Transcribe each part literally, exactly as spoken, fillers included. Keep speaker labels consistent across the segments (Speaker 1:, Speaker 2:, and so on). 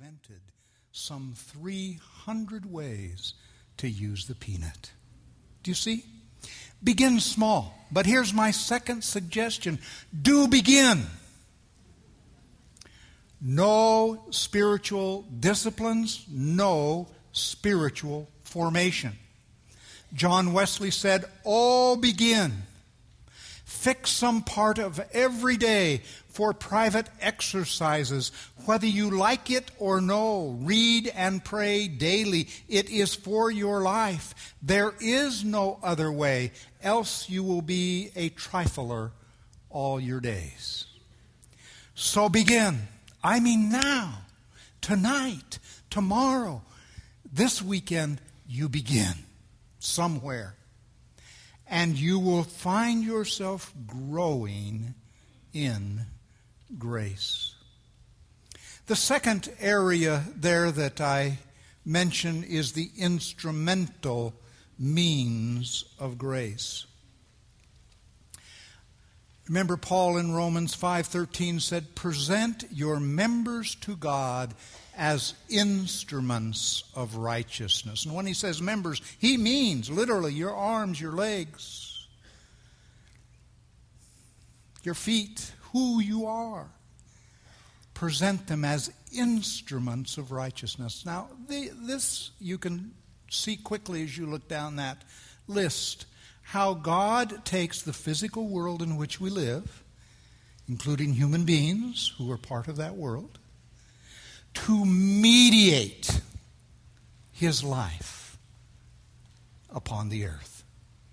Speaker 1: invented some three hundred ways to use the peanut. Do you see? Begin small. But here's my second suggestion. Do begin. No spiritual disciplines, no spiritual formation. John Wesley said, all begin. Fix some part of every day for private exercises, whether you like it or no. Read and pray daily. It is for your life. There is no other way, else you will be a trifler all your days. So begin. I mean now, tonight, tomorrow, this weekend, you begin somewhere. And you will find yourself growing in grace. The second area there that I mention is the instrumental means of grace. Remember, Paul in Romans five thirteen said, present your members to God as instruments of righteousness. And when he says members, he means literally your arms, your legs, your feet, who you are. Present them as instruments of righteousness. Now, the, this you can see quickly as you look down that list, how God takes the physical world in which we live, including human beings who are part of that world, to mediate his life upon the earth.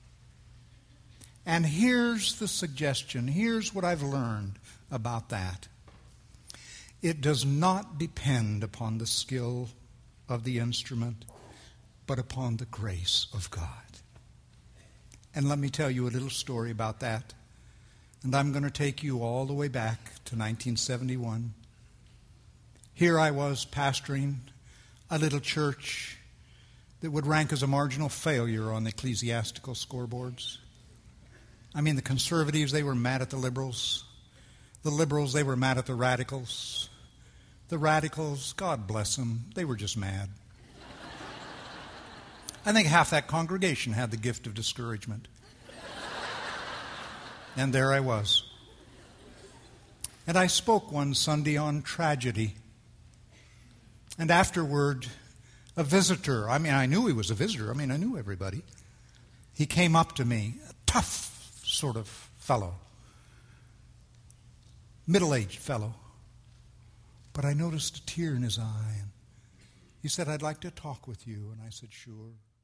Speaker 1: And here's the suggestion. Here's what I've learned about that. It does not depend upon the skill of the instrument, but upon the grace of God. And let me tell you a little story about that. And I'm going to take you all the way back to nineteen seventy-one. Here I was pastoring a little church that would rank as a marginal failure on the ecclesiastical scoreboards. I mean, the conservatives, they were mad at the liberals. The liberals, they were mad at the radicals. The radicals, God bless them, they were just mad. I think half that congregation had the gift of discouragement. And there I was. And I spoke one Sunday on tragedy. And afterward, a visitor, I mean, I knew he was a visitor. I mean, I knew everybody. He came up to me, a tough sort of fellow, middle-aged fellow. But I noticed a tear in his eye. And he said, I'd like to talk with you. And I said, sure.